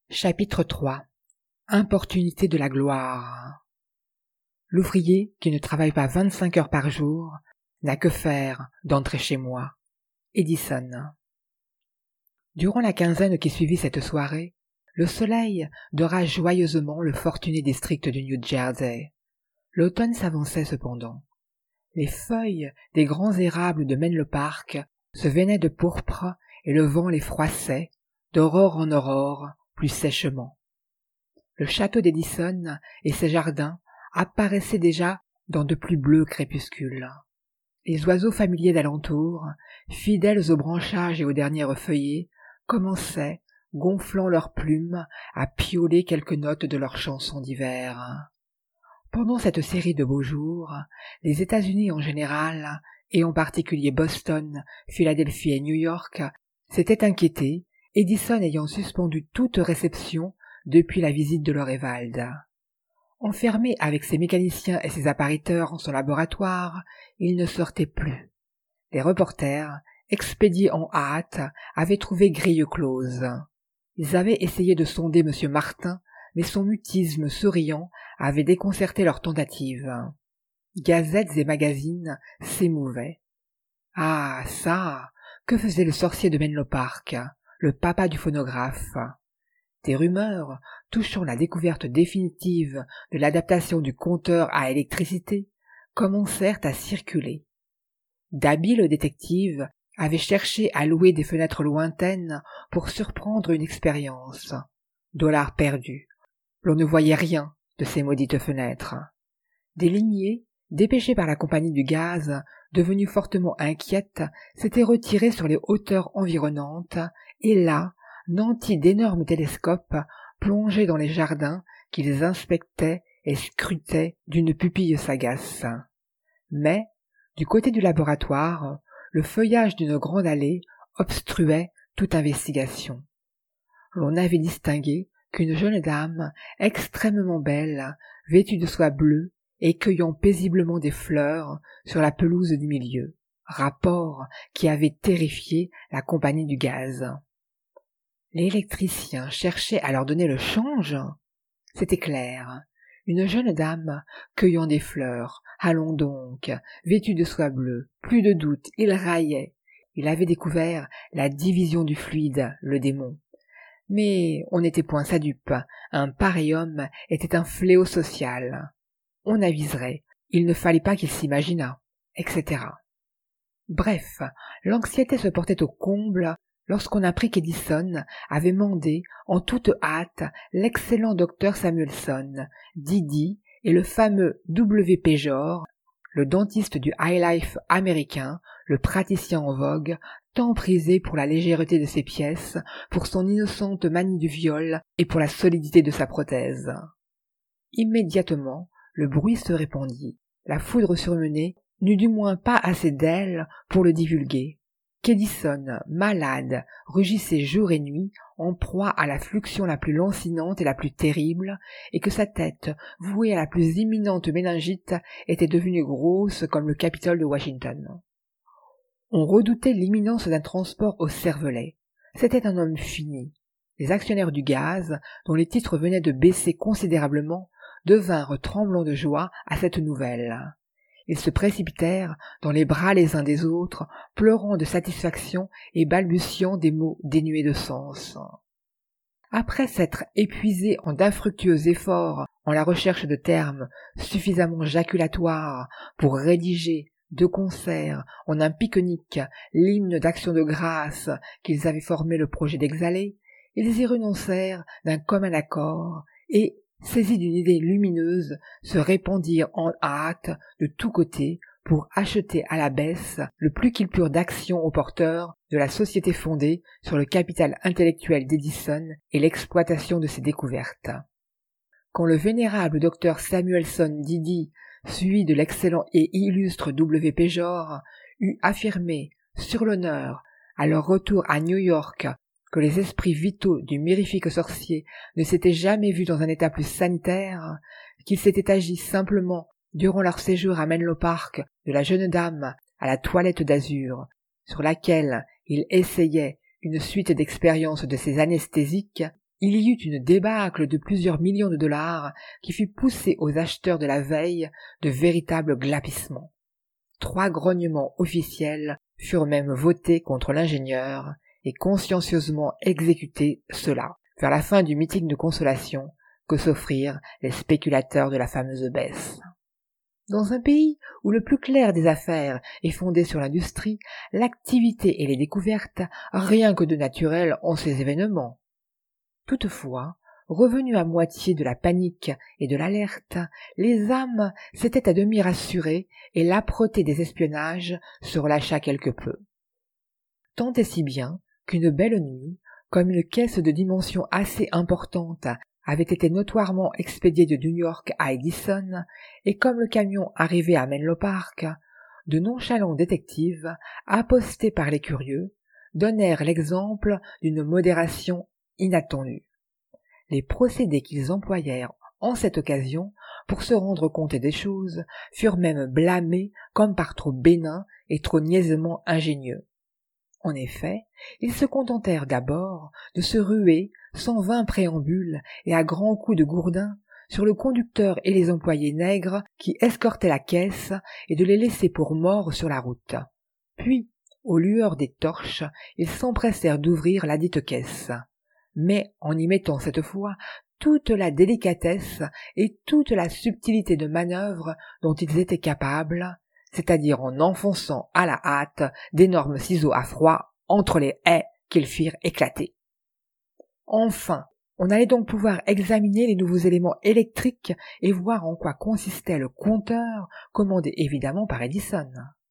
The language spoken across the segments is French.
Chapitre 3. Importunité de la gloire. L'ouvrier qui ne travaille pas 25 heures par jour n'a que faire d'entrer chez moi. Edison. Durant la quinzaine qui suivit cette soirée, le soleil dora joyeusement le fortuné district du New Jersey. L'automne s'avançait cependant. Les feuilles des grands érables de Menlo Park se venaient de pourpre et le vent les froissait, d'aurore en aurore, plus sèchement. Le château d'Edison et ses jardins apparaissaient déjà dans de plus bleus crépuscules. Les oiseaux familiers d'alentour, fidèles aux branchages et aux dernières feuillées, commençaient, gonflant leurs plumes, à piauler quelques notes de leurs chansons d'hiver. Pendant cette série de beaux jours, les États-Unis en général, et en particulier Boston, Philadelphie et New York, s'étaient inquiétés, Edison ayant suspendu toute réception depuis la visite de Lorevald. Enfermé avec ses mécaniciens et ses appariteurs en son laboratoire, il ne sortait plus. Les reporters, expédiés en hâte, avaient trouvé grille close. Ils avaient essayé de sonder M. Martin, mais son mutisme souriant avait déconcerté leurs tentatives. Gazettes et magazines s'émouvaient. Ah, ça, que faisait le sorcier de Menlo Park, le papa du phonographe? Des rumeurs touchant la découverte définitive de l'adaptation du compteur à électricité commencèrent à circuler. D'habiles détectives avaient cherché à louer des fenêtres lointaines pour surprendre une expérience. Dollars perdus. L'on ne voyait rien de ces maudites fenêtres. Des lignées, dépêchées par la compagnie du gaz, devenues fortement inquiètes, s'étaient retirées sur les hauteurs environnantes, et là, nantis d'énormes télescopes plongeaient dans les jardins qu'ils inspectaient et scrutaient d'une pupille sagace. Mais, du côté du laboratoire, le feuillage d'une grande allée obstruait toute investigation. L'on avait distingué qu'une jeune dame, extrêmement belle, vêtue de soie bleue et cueillant paisiblement des fleurs sur la pelouse du milieu, rapport qui avait terrifié la compagnie du gaz. L'électricien cherchait à leur donner le change? C'était clair. Une jeune dame cueillant des fleurs, allons donc, vêtue de soie bleue, plus de doute, il raillait. Il avait découvert la division du fluide, le démon. Mais on n'était point sa dupe, un pareil homme était un fléau social. On aviserait, il ne fallait pas qu'il s'imaginât, etc. Bref, l'anxiété se portait au comble lorsqu'on apprit qu'Edison avait mandé en toute hâte l'excellent docteur Samuelson, Didi et le fameux W. Pejor, le dentiste du high life américain, le praticien en vogue, tant prisé pour la légèreté de ses pièces, pour son innocente manie du viol et pour la solidité de sa prothèse. Immédiatement, le bruit se répandit. La foudre surmenée n'eut du moins pas assez d'ailes pour le divulguer. Qu'Edison, malade, rugissait jour et nuit, en proie à la fluxion la plus lancinante et la plus terrible, et que sa tête, vouée à la plus imminente méningite, était devenue grosse comme le Capitole de Washington. On redoutait l'imminence d'un transport au cervelet. C'était un homme fini. Les actionnaires du gaz, dont les titres venaient de baisser considérablement, devinrent tremblants de joie à cette nouvelle. Ils se précipitèrent dans les bras les uns des autres, pleurant de satisfaction et balbutiant des mots dénués de sens. Après s'être épuisés en d'infructueux efforts en la recherche de termes suffisamment jaculatoires pour rédiger, de concert, en un pique-nique, l'hymne d'action de grâce qu'ils avaient formé le projet d'exhaler, ils y renoncèrent d'un commun accord et, saisis d'une idée lumineuse, se répandirent en hâte de tous côtés pour acheter à la baisse le plus qu'ils purent d'actions aux porteurs de la société fondée sur le capital intellectuel d'Edison et l'exploitation de ses découvertes. Quand le vénérable docteur Samuelson Didi, suivi de l'excellent et illustre W. Pejor, eut affirmé, sur l'honneur, à leur retour à New York, que les esprits vitaux du mirifique sorcier ne s'étaient jamais vus dans un état plus sanitaire, qu'il s'était agi simplement, durant leur séjour à Menlo Park, de la jeune dame à la toilette d'azur, sur laquelle il essayait une suite d'expériences de ces anesthésiques, il y eut une débâcle de plusieurs millions de dollars qui fit pousser aux acheteurs de la veille de véritables glapissements. 3 grognements officiels furent même votés contre l'ingénieur et consciencieusement exécutés ceux-là, vers la fin du meeting de consolation que s'offrirent les spéculateurs de la fameuse baisse. Dans un pays où le plus clair des affaires est fondé sur l'industrie, l'activité et les découvertes, rien que de naturel ont ces événements. Toutefois, revenus à moitié de la panique et de l'alerte, les âmes s'étaient à demi rassurées et l'âpreté des espionnages se relâcha quelque peu. Tant et si bien qu'une belle nuit, comme une caisse de dimension assez importante avait été notoirement expédiée de New York à Edison, et comme le camion arrivait à Menlo Park, de nonchalants détectives, apostés par les curieux, donnèrent l'exemple d'une modération inattendue. Les procédés qu'ils employèrent en cette occasion pour se rendre compte des choses furent même blâmés comme par trop bénins et trop niaisement ingénieux. En effet, ils se contentèrent d'abord de se ruer sans vain préambule et à grands coups de gourdin sur le conducteur et les employés nègres qui escortaient la caisse et de les laisser pour morts sur la route. Puis, aux lueurs des torches, ils s'empressèrent d'ouvrir ladite caisse. Mais en y mettant cette fois toute la délicatesse et toute la subtilité de manœuvre dont ils étaient capables, c'est-à-dire en enfonçant à la hâte d'énormes ciseaux à froid entre les haies qu'ils firent éclater. Enfin, on allait donc pouvoir examiner les nouveaux éléments électriques et voir en quoi consistait le compteur, commandé évidemment par Edison.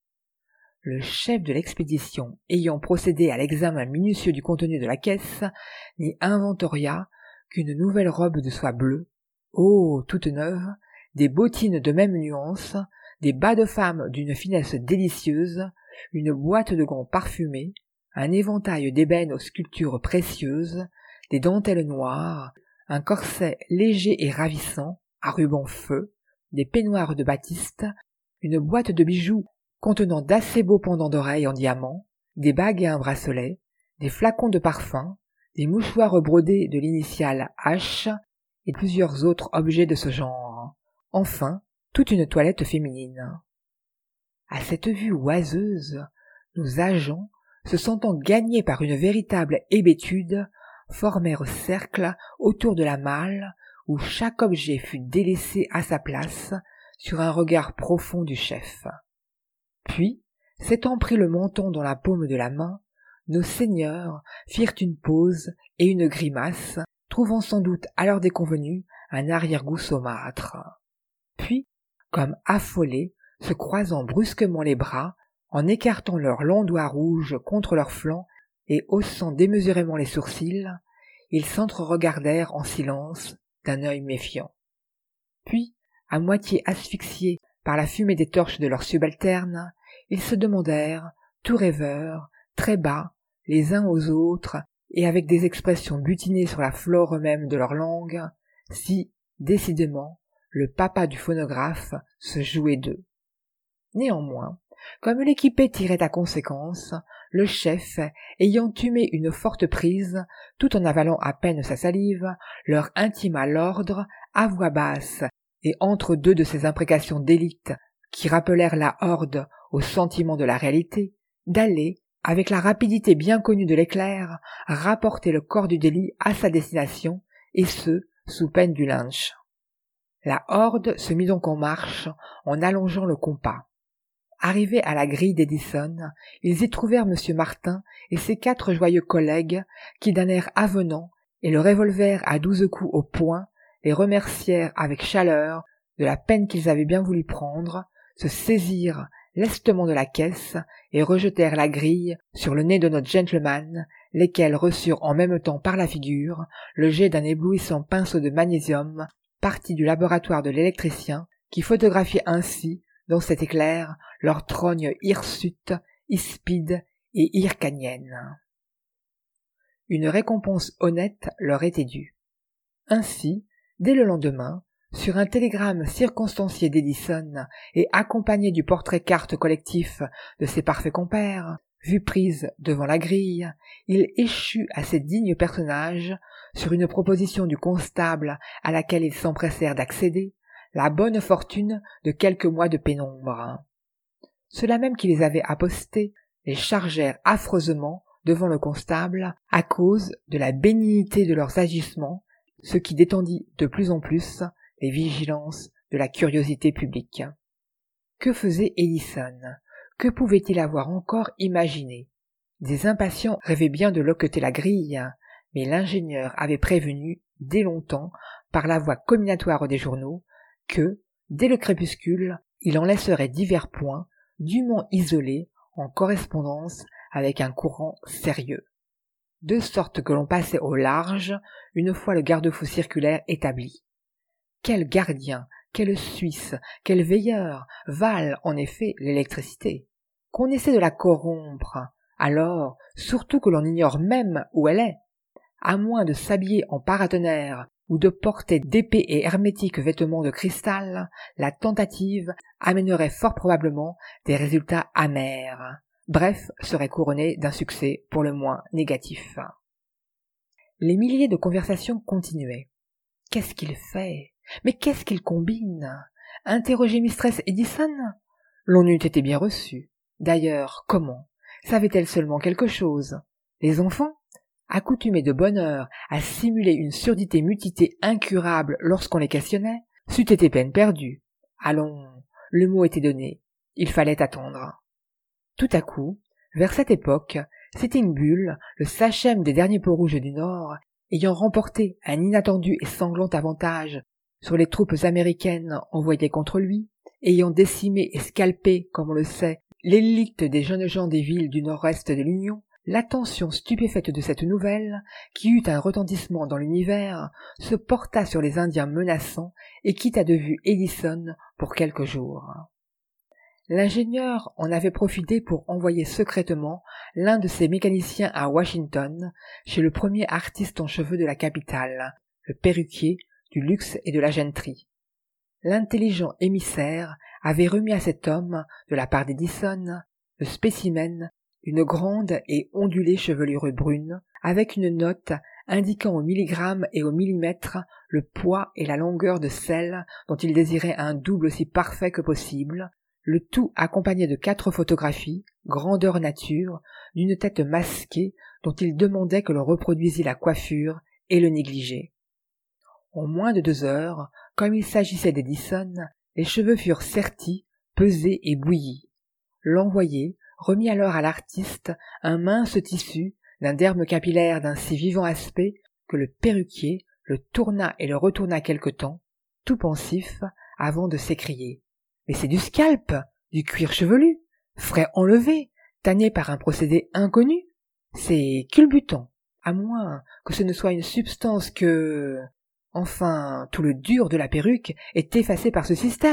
Le chef de l'expédition, ayant procédé à l'examen minutieux du contenu de la caisse, n'y inventoria qu'une nouvelle robe de soie bleue, toute neuve, des bottines de même nuance, des bas de femme d'une finesse délicieuse, une boîte de gants parfumés, un éventail d'ébène aux sculptures précieuses, des dentelles noires, un corset léger et ravissant, à ruban feu, des peignoirs de batiste, une boîte de bijoux contenant d'assez beaux pendants d'oreilles en diamants, des bagues et un bracelet, des flacons de parfum, des mouchoirs brodés de l'initiale H et plusieurs autres objets de ce genre. Enfin, toute une toilette féminine. À cette vue oiseuse, nos agents, se sentant gagnés par une véritable hébétude, formèrent cercle autour de la malle où chaque objet fut délaissé à sa place sur un regard profond du chef. Puis, s'étant pris le menton dans la paume de la main, nos seigneurs firent une pause et une grimace, trouvant sans doute à l'heure déconvenue un arrière-goût saumâtre. Puis, comme affolés, se croisant brusquement les bras, en écartant leurs longs doigts rouges contre leurs flancs et haussant démesurément les sourcils, ils s'entre-regardèrent en silence d'un œil méfiant. Puis, à moitié asphyxiés par la fumée des torches de leurs subalternes, ils se demandèrent, tout rêveurs, très bas, les uns aux autres, et avec des expressions butinées sur la flore même de leur langue, si, décidément, le papa du phonographe se jouait d'eux. Néanmoins, comme l'équipée tirait à conséquence, le chef, ayant humé une forte prise, tout en avalant à peine sa salive, leur intima l'ordre, à voix basse, et entre deux de ces imprécations d'élite qui rappelèrent la horde au sentiment de la réalité, d'aller, avec la rapidité bien connue de l'éclair, rapporter le corps du délit à sa destination, et ce, sous peine du lynch. La horde se mit donc en marche en allongeant le compas. Arrivés à la grille d'Edison, ils y trouvèrent M. Martin et ses 4 joyeux collègues qui, d'un air avenant et le revolver à 12 coups au poing, les remercièrent avec chaleur de la peine qu'ils avaient bien voulu prendre, se saisirent lestement de la caisse et rejetèrent la grille sur le nez de notre gentleman, lesquels reçurent en même temps par la figure le jet d'un éblouissant pinceau de magnésium parti du laboratoire de l'électricien, qui photographiait ainsi, dans cet éclair, leurs trognes hirsutes, hispides et hircaniennes. Une récompense honnête leur était due. Ainsi, dès le lendemain, sur un télégramme circonstancié d'Edison et accompagné du portrait-carte collectif de ses parfaits compères, vue prise devant la grille, il échut à ces dignes personnages sur une proposition du constable à laquelle ils s'empressèrent d'accéder, la bonne fortune de quelques mois de pénombre. Ceux-là même qui les avaient apostés les chargèrent affreusement devant le constable à cause de la bénignité de leurs agissements, ce qui détendit de plus en plus les vigilances de la curiosité publique. Que faisait Edison? Que pouvait-il avoir encore imaginé? Des impatients rêvaient bien de loqueter la grille, mais l'ingénieur avait prévenu dès longtemps, par la voie comminatoire des journaux, que, dès le crépuscule, il en laisserait divers points, dûment isolés, en correspondance avec un courant sérieux. De sorte que l'on passait au large, une fois le garde-fou circulaire établi. Quel gardien, quel Suisse, quel veilleur valent en effet l'électricité? Qu'on essaie de la corrompre, alors, surtout que l'on ignore même où elle est, à moins de s'habiller en paratonnerre ou de porter d'épais et hermétiques vêtements de cristal, la tentative amènerait fort probablement des résultats amers. Bref, serait couronnée d'un succès pour le moins négatif. Les milliers de conversations continuaient. Qu'est-ce qu'il fait? Mais qu'est-ce qu'il combine? Interroger Mistress Edison? L'on eût été bien reçu. D'ailleurs, comment? Savait-elle seulement quelque chose? Les enfants, accoutumés de bonne heure à simuler une surdité mutité incurable lorsqu'on les questionnait, c'eût été peine perdue. Allons, le mot était donné, il fallait attendre. Tout à coup, vers cette époque, Sitting le sachem des derniers peaux-rouges du Nord, ayant remporté un inattendu et sanglant avantage sur les troupes américaines envoyées contre lui, ayant décimé et scalpé, comme on le sait, l'élite des jeunes gens des villes du nord-est de l'Union, l'attention stupéfaite de cette nouvelle, qui eut un retentissement dans l'univers, se porta sur les Indiens menaçants et quitta de vue Edison pour quelques jours. L'ingénieur en avait profité pour envoyer secrètement l'un de ses mécaniciens à Washington, chez le premier artiste en cheveux de la capitale, le perruquier du luxe et de la genterie. L'intelligent émissaire avait remis à cet homme, de la part d'Edison, le spécimen d'une grande et ondulée chevelure brune, avec une note indiquant au milligramme et au millimètre le poids et la longueur de celle dont il désirait un double aussi parfait que possible, le tout accompagné de 4 photographies, grandeur nature, d'une tête masquée dont il demandait que l'on reproduisît la coiffure et le négligé. En moins de 2 heures, comme il s'agissait d'Edison, les cheveux furent sertis, pesés et bouillis. L'envoyé remit alors à l'artiste un mince tissu d'un derme capillaire d'un si vivant aspect que le perruquier le tourna et le retourna quelque temps, tout pensif, avant de s'écrier. « Mais c'est du scalp, du cuir chevelu, frais enlevé, tanné par un procédé inconnu. C'est culbutant, à moins que ce ne soit une substance que... Enfin, tout le dur de la perruque est effacé par ce système. »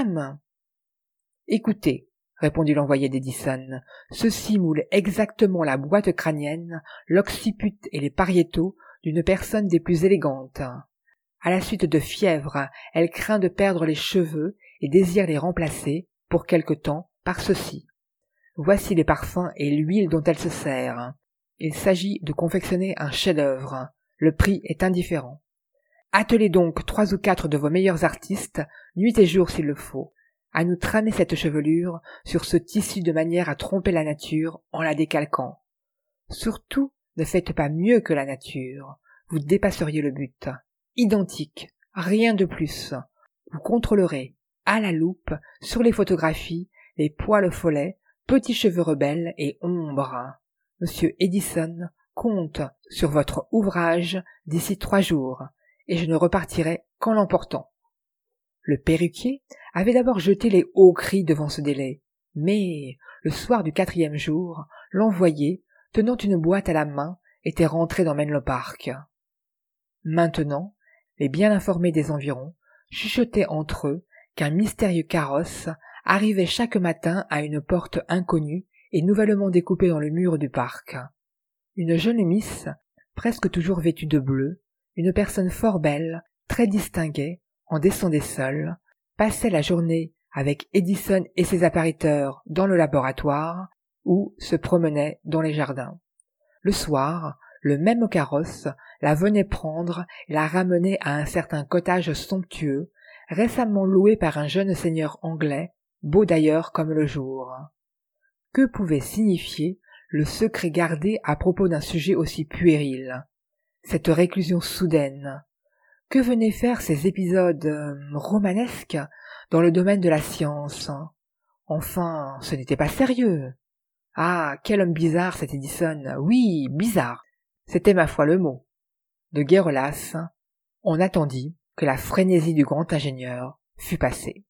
« Écoutez, » répondit l'envoyé d'Edison, « ceci moule exactement la boîte crânienne, l'occiput et les pariétaux d'une personne des plus élégantes. À la suite de fièvre, elle craint de perdre les cheveux et désire les remplacer, pour quelque temps, par ceci. Voici les parfums et l'huile dont elle se sert. Il s'agit de confectionner un chef-d'œuvre. Le prix est indifférent. Attelez donc 3 ou 4 de vos meilleurs artistes, nuit et jour s'il le faut, à nous traîner cette chevelure sur ce tissu de manière à tromper la nature en la décalquant. Surtout, ne faites pas mieux que la nature, vous dépasseriez le but. Identique, rien de plus. Vous contrôlerez, à la loupe, sur les photographies, les poils follets, petits cheveux rebelles et ombres. Monsieur Edison compte sur votre ouvrage d'ici 3 jours, et je ne repartirai qu'en l'emportant. Le perruquier avait d'abord jeté les hauts cris devant ce délai, mais, le soir du 4e jour, l'envoyé, tenant une boîte à la main, était rentré dans Menlo Park. Maintenant, les bien informés des environs chuchotaient entre eux qu'un mystérieux carrosse arrivait chaque matin à une porte inconnue et nouvellement découpée dans le mur du parc. Une jeune miss, presque toujours vêtue de bleu, une personne fort belle, très distinguée, en descendait seule, passait la journée avec Edison et ses appariteurs dans le laboratoire ou se promenait dans les jardins. Le soir, le même carrosse la venait prendre et la ramenait à un certain cottage somptueux, récemment loué par un jeune seigneur anglais, beau d'ailleurs comme le jour. Que pouvait signifier le secret gardé à propos d'un sujet aussi puéril? Cette réclusion soudaine? Que venaient faire ces épisodes romanesques dans le domaine de la science? Enfin, ce n'était pas sérieux. Ah, quel homme bizarre cet Edison, oui, bizarre. C'était ma foi le mot. De guerre lasse, on attendit que la frénésie du grand ingénieur fût passée.